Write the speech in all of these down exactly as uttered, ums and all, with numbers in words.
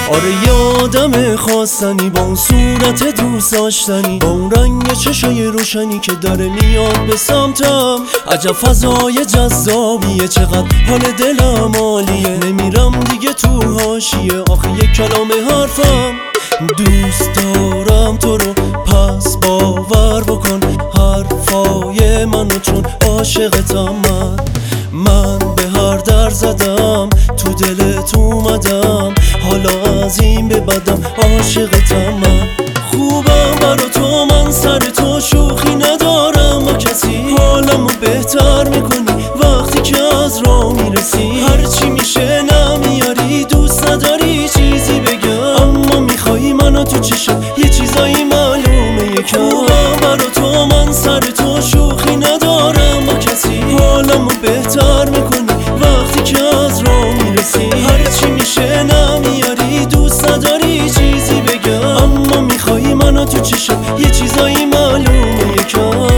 آره یادم خواستنی با اون صورت دوست داشتنی، با اون رنگ چشای روشنی که داره میاد به سمتم. عجب فضای جذابیه، چقدر حال دلم عالیه. نمیرم دیگه تو حاشیه، آخه یک کلام حرفم. دوست دارم تو رو پس باور بکن حرفای منو، چون عاشقتم من. من به هر در زدم تو دلت اومدم، حالا از این به بعدم عاشقتم من. خوبم برا تو من، سر تو شوخی ندارم با کسی. حالمو بهتر میکنی وقتی که از راه میرسی. هرچی میشه نمیاری، دوست نداری چیزی بگم، اما میخوایی منو تو چشت یه چیزایی معلومه یکم. خوبم برا تو من، سر تو شوخی ندارم با کسی. حالمو بهتر میکنی وقتی که از راه میرسی. هرچی میشه نمیاری، دوست نداری چیزی بگم، اما میخوایی منو تو چشت یه چیزایی معلومه یکم.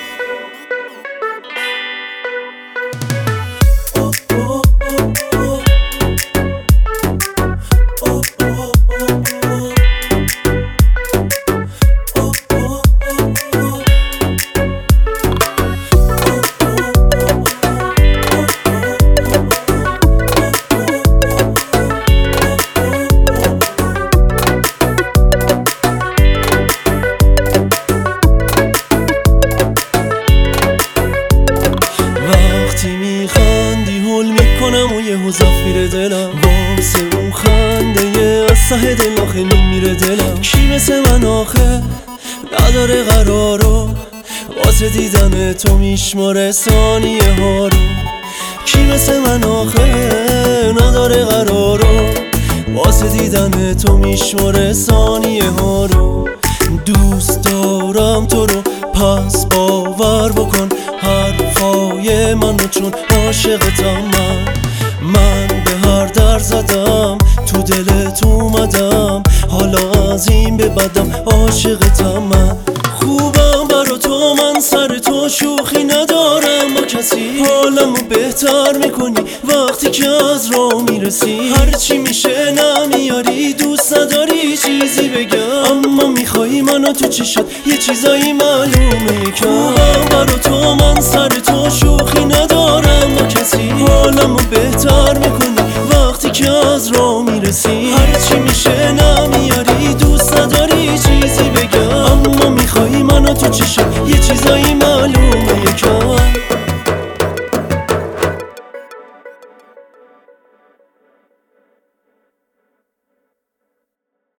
وقتی میخندی هول میکنم و یهو زفیر دلم، واسه اون خنده از ته دل آخه میمیره دلم. کی مثل من آخه نداره قرارو، واسه دیدن تو میشماره ثانیه ها رو. کی مثل من آخه نداره قرارو، واسه دیدن تو میشماره ثانیه ها رو. دوست دارم تو رو پس باور بکن حرفای منو، چون عاشقتم من. من به هر در زدم تو دلت اومدم، حالا از این به بعدم عاشقتم من. خوبم برا تو من، سر تو شوخی ندارم با کسی. حالمو بهتر میکنی وقتی که از راه میرسی. هرچی میشه نمیاری، دوست نداری چیزی بگم، اما میخوایی منو تو چشت یه چیزایی معلومه یکم. خوبم برا تو من، سر تو شوخی ندارم با کسی. حالمو بهتر میکنی وقتی که از راه میرسی. هرچی میشه نمیاری، دوست نداری چیزی بگم، اما میخوایی منو تو چشت یه چیزایی